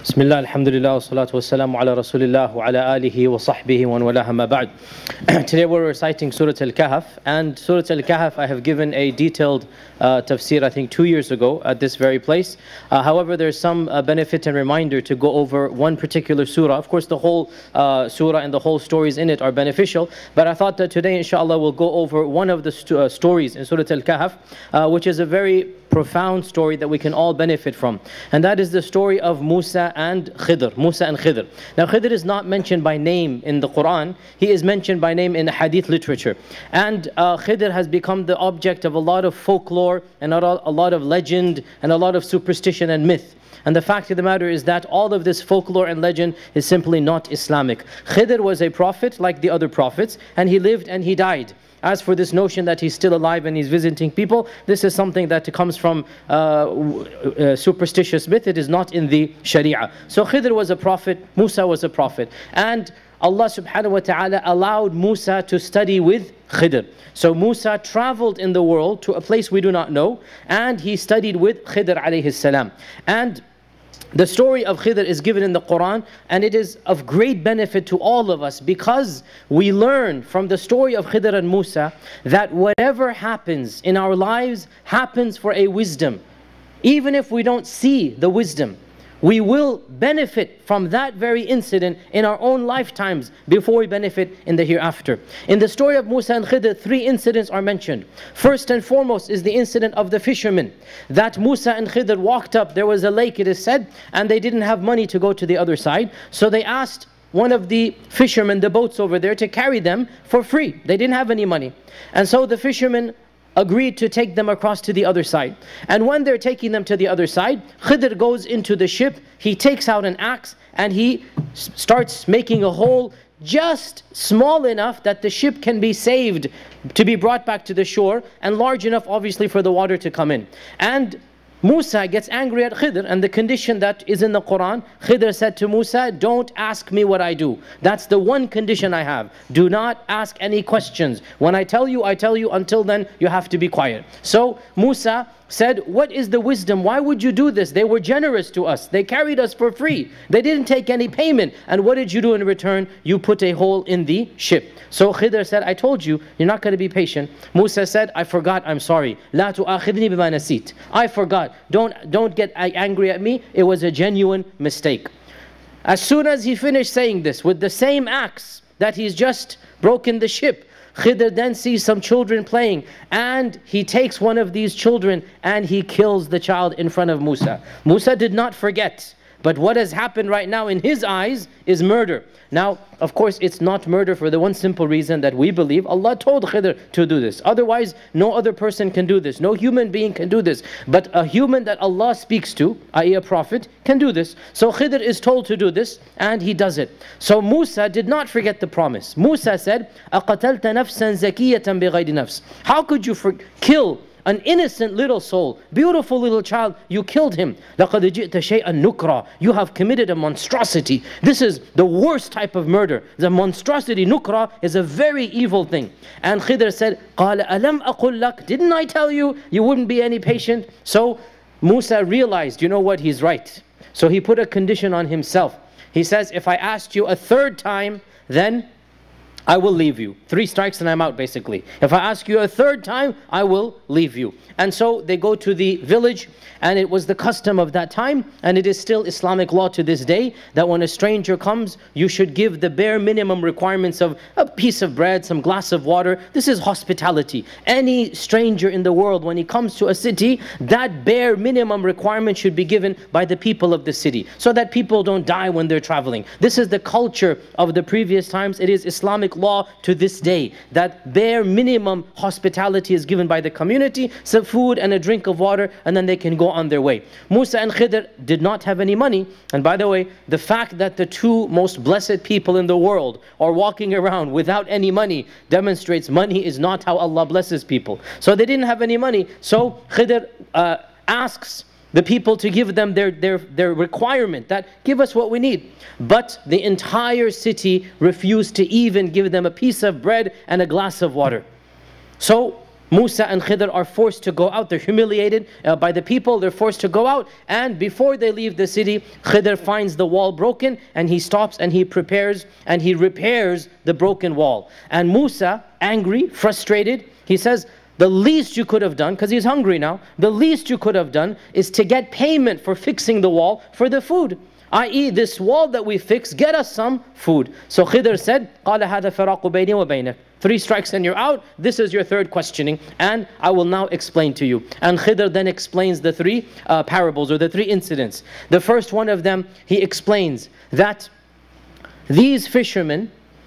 Bismillah, alhamdulillah, wa salatu wa salamu ala rasulillah wa ala alihi wa sahbihi wa walaha ma ba'd. Today we're reciting Surah Al-Kahf, and Surah Al-Kahf I have given a detailed tafsir I think 2 years ago at this very place. However, there's some benefit and reminder to go over one particular surah. Of course the whole surah and the whole stories in it are beneficial, but I thought that today inshallah we'll go over one of the stories in Surah Al-Kahf, which is a very profound story that we can all benefit from, and that is the story of Musa and Khidr. Musa and Khidr. Now Khidr is not mentioned by name in the Quran, he is mentioned by name in the hadith literature, and Khidr has become the object of a lot of folklore and a lot of legend and a lot of superstition and myth. And the fact of the matter is that all of this folklore and legend is simply not Islamic. Khidr was a prophet like the other prophets, and he lived and he died. As for this notion that he's still alive and he's visiting people, this is something that comes from superstitious myth. It is not in the Sharia. So Khidr was a prophet, Musa was a prophet, and Allah subhanahu wa ta'ala allowed Musa to study with Khidr. So Musa traveled in the world to a place we do not know, and he studied with Khidr alayhi salam. And the story of Khidr is given in the Quran, and it is of great benefit to all of us because we learn from the story of Khidr and Musa that whatever happens in our lives happens for a wisdom. Even if we don't see the wisdom, we will benefit from that very incident in our own lifetimes before we benefit in the hereafter. In the story of Musa and Khidr, 3 incidents are mentioned. First and foremost is the incident of the fishermen. That Musa and Khidr walked up, there was a lake it is said, and they didn't have money to go to the other side. So they asked one of the fishermen, the boats over there, to carry them for free. They didn't have any money. And so the fishermen agreed to take them across to the other side. And when they're taking them to the other side, Khidr goes into the ship, he takes out an axe and he starts making a hole just small enough that the ship can be saved to be brought back to the shore, and large enough obviously for the water to come in. And Musa gets angry at Khidr, and the condition that is in the Quran, Khidr said to Musa, don't ask me what I do. That's the one condition I have. Do not ask any questions. When I tell you, until then you have to be quiet. So Musa said, what is the wisdom? Why would you do this? They were generous to us. They carried us for free. They didn't take any payment. And what did you do in return? You put a hole in the ship. So Khidr said, I told you, you're not going to be patient. Musa said, I forgot, I'm sorry. La tu'akhidni bima nasit. I forgot. Don't get angry at me. It was a genuine mistake. As soon as he finished saying this, with the same axe that he's just broken the ship, Khidr then sees some children playing, and he takes one of these children and he kills the child in front of Musa. Musa did not forget, but what has happened right now in his eyes is murder. Now, of course, it's not murder for the one simple reason that we believe Allah told Khidr to do this. Otherwise, no other person can do this. No human being can do this. But a human that Allah speaks to, i.e. a prophet, can do this. So Khidr is told to do this, and he does it. So Musa did not forget the promise. Musa said, أَقَتَلْتَ نَفْسًا زَكِيَّةً بِغَيْرِ نَفْسٍ. How could you kill an innocent little soul, beautiful little child? You killed him. لَقَدْ جِئْتَ شَيْئًا نُكْرًا. You have committed a monstrosity. This is the worst type of murder. The monstrosity, nukra, is a very evil thing. And Khidr said, قَالَ أَلَمْ أَقُلْ لَكَ. Didn't I tell you, you wouldn't be any patient? So Musa realized, you know what, he's right. So he put a condition on himself. He says, if I asked you a 3rd time, then I will leave you. 3 strikes and I'm out, basically. If I ask you a 3rd time, I will leave you. And so they go to the village, and it was the custom of that time, and it is still Islamic law to this day, that when a stranger comes, you should give the bare minimum requirements of a piece of bread, some glass of water. This is hospitality. Any stranger in the world, when he comes to a city, that bare minimum requirement should be given by the people of the city, so that people don't die when they're traveling. This is the culture of the previous times. It is Islamic law to this day that bare minimum hospitality is given by the community, some food and a drink of water, and then they can go on their way. Musa and Khidr did not have any money, and by the way, the fact that the 2 most blessed people in the world are walking around without any money demonstrates money is not how Allah blesses people. So they didn't have any money, so Khidr asks the people to give them their requirement, that give us what we need. But the entire city refused to even give them a piece of bread and a glass of water. So Musa and Khidr are forced to go out. They're humiliated by the people. They're forced to go out. And before they leave the city, Khidr finds the wall broken, and he stops and he prepares and he repairs the broken wall. And Musa, angry, frustrated, he says, the least you could have done, because he's hungry now, the least you could have done is to get payment for fixing the wall for the food. I.e., this wall that we fix, get us some food. So Khidr said, قَالَ هَذَا فِرَاقُ بَيْنِي وَبَيْنَكَ. 3 strikes and you're out. This is your third questioning, and I will now explain to you. And Khidr then explains the 3 parables, or the 3 incidents. The first one of them, he explains that these fishermen,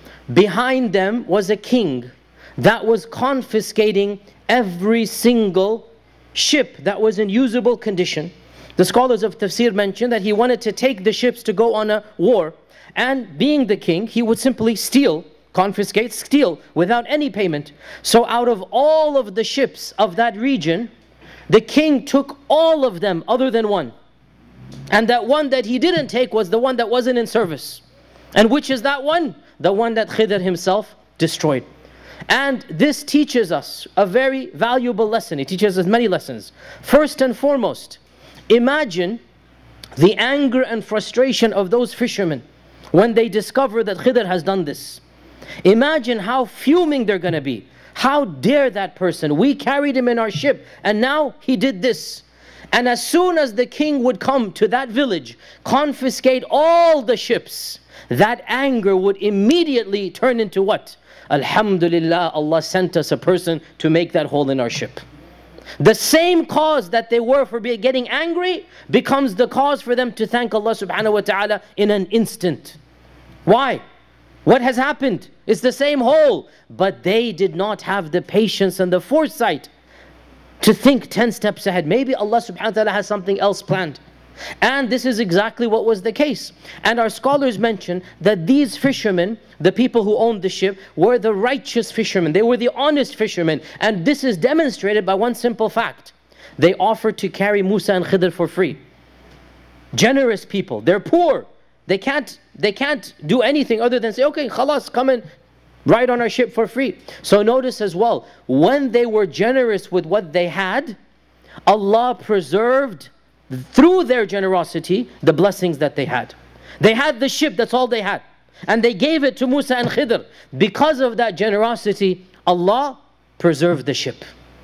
behind them was a king that was confiscating every single ship that was in usable condition. The scholars of tafsir mention that he wanted to take the ships to go on a war, and being the king, he would simply steal, confiscate, steal without any payment. So out of all of the ships of that region, the king took all of them other than one. And that one that he didn't take was the one that wasn't in service. And which is that one? The one that Khidr himself destroyed. And this teaches us a very valuable lesson. It teaches us many lessons. First and foremost, imagine the anger and frustration of those fishermen when they discover that Khidr has done this. Imagine how fuming they're going to be. How dare that person? We carried him in our ship and now he did this. And as soon as the king would come to that village, confiscate all the ships, that anger would immediately turn into what? Alhamdulillah, Allah sent us a person to make that hole in our ship. The same cause that they were for getting angry becomes the cause for them to thank Allah subhanahu wa ta'ala in an instant. Why? What has happened? It's the same hole. But they did not have the patience and the foresight to think 10 steps ahead. Maybe Allah subhanahu wa ta'ala has something else planned. And this is exactly what was the case. And our scholars mention that these fishermen, the people who owned the ship, were the righteous fishermen. They were the honest fishermen. And this is demonstrated by one simple fact. They offered to carry Musa and Khidr for free. Generous people. They're poor. They can't do anything other than say, okay, khalas, come and ride on our ship for free. So notice as well, when they were generous with what they had, Allah preserved through their generosity the blessings that they had. They had the ship, that's all they had. And they gave it to Musa and Khidr. Because of that generosity, Allah preserved the ship.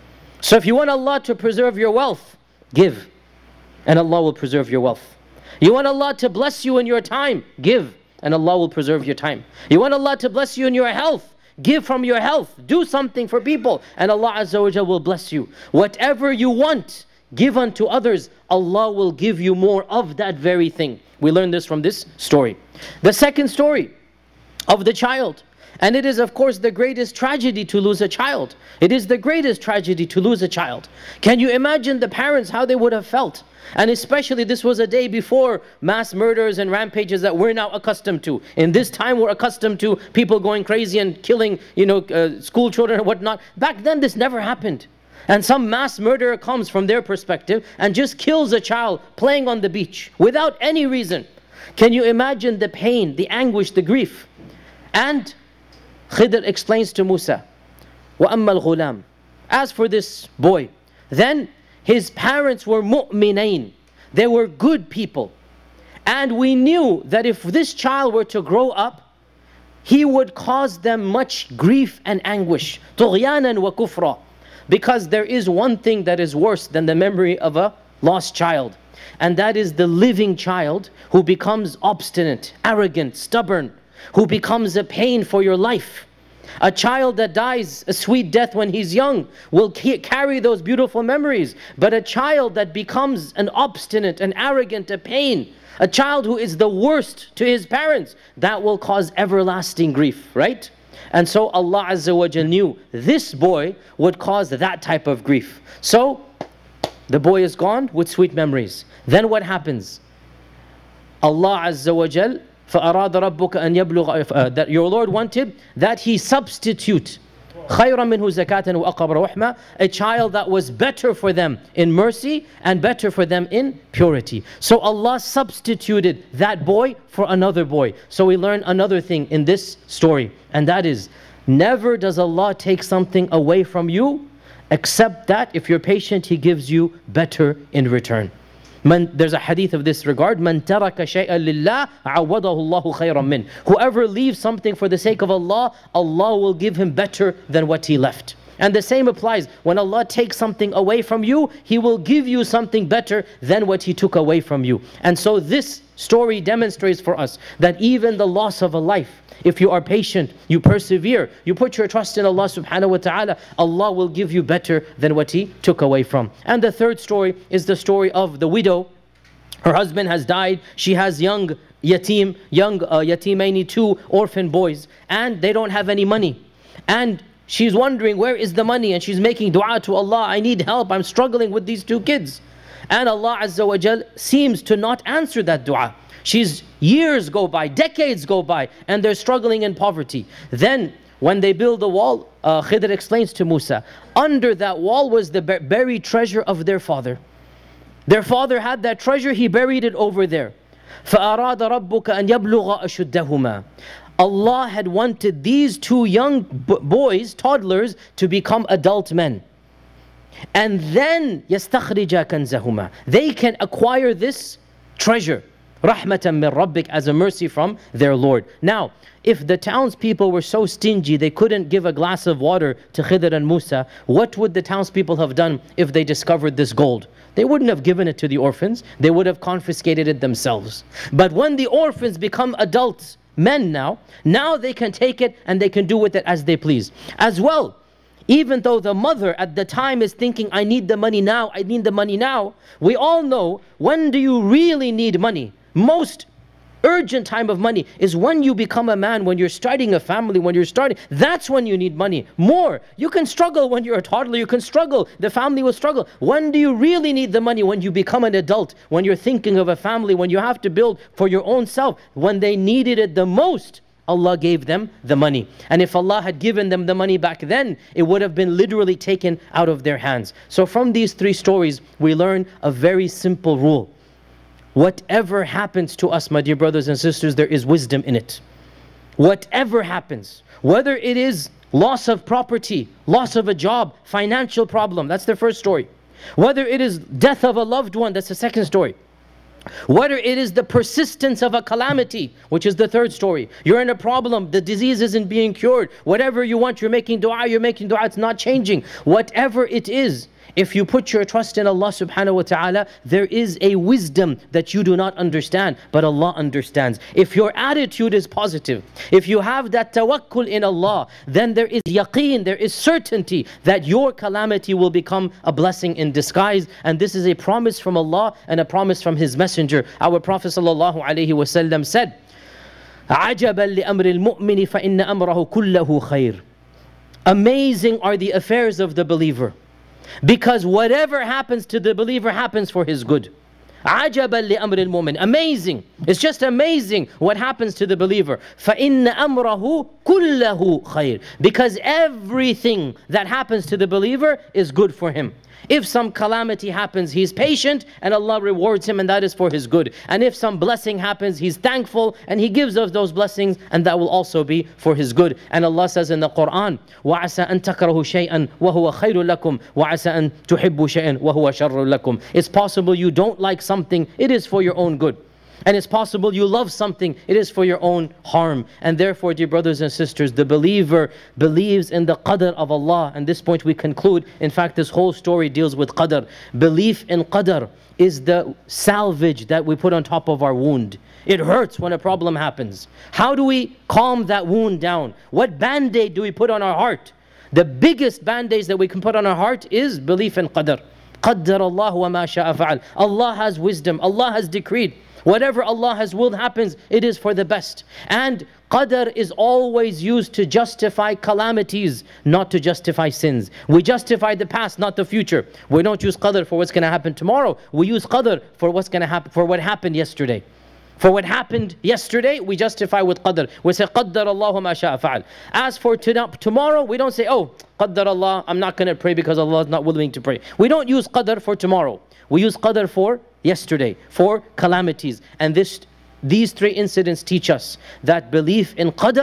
So if you want Allah to preserve your wealth, give, and Allah will preserve your wealth. You want Allah to bless you in your time, give, and Allah will preserve your time. You want Allah to bless you in your health, give from your health. Do something for people, and Allah Azza wa Jalla will bless you. Whatever you want, give unto others, Allah will give you more of that very thing. We learn this from this story. The second story of the child. And it is of course the greatest tragedy to lose a child. It is the greatest tragedy to lose a child. Can you imagine the parents, how they would have felt? And especially this was a day before mass murders and rampages that we're now accustomed to. In this time we're accustomed to people going crazy and killing, school children and whatnot. Back then this never happened. And some mass murderer comes from their perspective and just kills a child playing on the beach without any reason. Can you imagine the pain, the anguish, the grief? And Khidr explains to Musa, وَأَمَّا الْغُلَامِ. As for this boy, then his parents were mu'minain. They were good people. And we knew that if this child were to grow up, he would cause them much grief and anguish. طُغْيَانًا وَكُفْرًا. Because there is one thing that is worse than the memory of a lost child. And that is the living child who becomes obstinate, arrogant, stubborn, who becomes a pain for your life. A child that dies a sweet death when he's young will carry those beautiful memories. But a child that becomes an obstinate, an arrogant, a pain, a child who is the worst to his parents, that will cause everlasting grief, right? And so Allah Azza wa Jal knew this boy would cause that type of grief. So the boy is gone with sweet memories. Then what happens? Allah Azza wa Jal, فَأَرَادَ رَبُّكَ أَنْ يَبْلُغَ, that your Lord wanted that he substitute خَيْرًا مِنْهُ زَكَاةً وَأَقْرَبَ رَحْمًا, a child that was better for them in mercy and better for them in purity. So Allah substituted that boy for another boy. So we learn another thing in this story, and that is, never does Allah take something away from you Except that if you're patient, He gives you better in return. There's a hadith of this regard. مَنْ تَرَكَ شَيْئًا لِلَّهِ عَوَّضَهُ اللَّهُ خَيْرًا مِنْهُ. Whoever leaves something for the sake of Allah, Allah will give him better than what he left. And the same applies. When Allah takes something away from you, He will give you something better than what He took away from you. And so this story demonstrates for us that even the loss of a life, if you are patient, you persevere, you put your trust in Allah subhanahu wa ta'ala, Allah will give you better than what He took away from. And the third story is the story of the widow. Her husband has died. She has young yatimaini, 2 orphan boys, and they don't have any money. And she's wondering, where is the money? And she's making dua to Allah, I need help, I'm struggling with these 2 kids. And Allah Azza wa Jal seems to not answer that dua. Years go by, decades go by, and they're struggling in poverty. Then when they build the wall, Khidr explains to Musa, under that wall was the buried treasure of their father. Their father had that treasure, he buried it over there. فَأَرَادَ رَبُّكَ أَنْ يَبْلُغَ أَشُدَّهُمَا. Allah had wanted these 2 young boys, toddlers, to become adult men. And then يَسْتَخْرِجَ كَنْزَهُمَا. They can acquire this treasure. رَحْمَةً مِّن رَبِّكَ, as a mercy from their Lord. Now, if the townspeople were so stingy they couldn't give a glass of water to Khidr and Musa, what would the townspeople have done if they discovered this gold? They wouldn't have given it to the orphans. They would have confiscated it themselves. But when the orphans become adults, men now they can take it and they can do with it as they please. As well, even though the mother at the time is thinking, I need the money now, I need the money now, we all know, when do you really need money? Most urgent time of money is when you become a man, when you're starting a family, that's when you need money more. You can struggle when you're a toddler, you can struggle, the family will struggle. When do you really need the money? When you become an adult, when you're thinking of a family, when you have to build for your own self. When they needed it the most, Allah gave them the money. And if Allah had given them the money back then, it would have been literally taken out of their hands. So from these 3 stories, we learn a very simple rule. Whatever happens to us, my dear brothers and sisters, there is wisdom in it. Whatever happens, whether it is loss of property, loss of a job, financial problem, that's the first story. Whether it is death of a loved one, that's the second story. Whether it is the persistence of a calamity, which is the third story. You're in a problem, the disease isn't being cured. Whatever you want, you're making dua, it's not changing. Whatever it is, if you put your trust in Allah subhanahu wa ta'ala, there is a wisdom that you do not understand, but Allah understands. If your attitude is positive, if you have that tawakkul in Allah, then there is yaqeen, there is certainty that your calamity will become a blessing in disguise. And this is a promise from Allah and a promise from His Messenger. Our Prophet sallallahu alaihi wasallam said, عَجَبًا لِأَمْرِ الْمُؤْمِنِ فَإِنَّ أَمْرَهُ كُلَّهُ خَيْرٌ. Amazing are the affairs of the believer, because whatever happens to the believer happens for his good. عَجَبًا لِأَمْرِ الْمُؤْمِنِ. Amazing. It's just amazing what happens to the believer. فَإِنَّ أَمْرَهُ كُلَّهُ خَيْرٌ. Because everything that happens to the believer is good for him. If some calamity happens, he's patient and Allah rewards him, and that is for his good. And if some blessing happens, he's thankful and He gives us those blessings, and that will also be for his good. And Allah says in the Quran, وَعَسَىٰ أَن تَكْرَهُ شَيْئًا وَهُوَ خَيْرٌ لَكُمْ وَعَسَىٰ أَن تُحِبُّوا شَيْئًا وَهُوَ شَرٌّ لَكُمْ. It's possible you don't like something, it is for your own good. And it's possible you love something, it is for your own harm. And therefore, dear brothers and sisters, the believer believes in the qadr of Allah. And this point we conclude. In fact, this whole story deals with qadr. Belief in qadr is the salvage that we put on top of our wound. It hurts when a problem happens. How do we calm that wound down? What band-aid do we put on our heart? The biggest band-aids that we can put on our heart is belief in qadr. قَدَّرَ اللَّهُ وَمَا شَاءَ فَعَلَ. Allah has wisdom, Allah has decreed. Whatever Allah has willed happens, it is for the best. And qadr is always used to justify calamities, not to justify sins. We justify the past, not the future. We don't use qadr for what's going to happen tomorrow. We use qadr for what's going to happen, for what happened yesterday. For what happened yesterday, we justify with qadr. We say, قَدَّرَ اللَّهُ مَا شَاءَ فَعَلَ. As for tomorrow, we don't say, oh, قَدَّرَ Allah, I'm not going to pray because Allah is not willing to pray. We don't use qadr for tomorrow. We use qadr for yesterday, for calamities. And these 3 incidents teach us that belief in qadr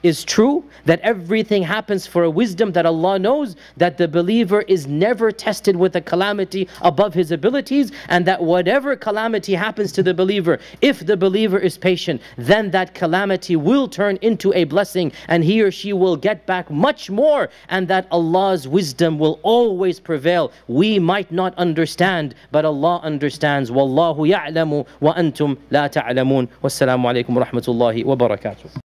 is true, that everything happens for a wisdom, that Allah knows that the believer is never tested with a calamity above his abilities, and that whatever calamity happens to the believer, if the believer is patient, then that calamity will turn into a blessing and he or she will get back much more, and that Allah's wisdom will always prevail. We might not understand, but Allah understands. Wallahu ya'lamu wa antum la ta'lamun. Wassalamu alaikum wa rahmatullahi wa barakatuh.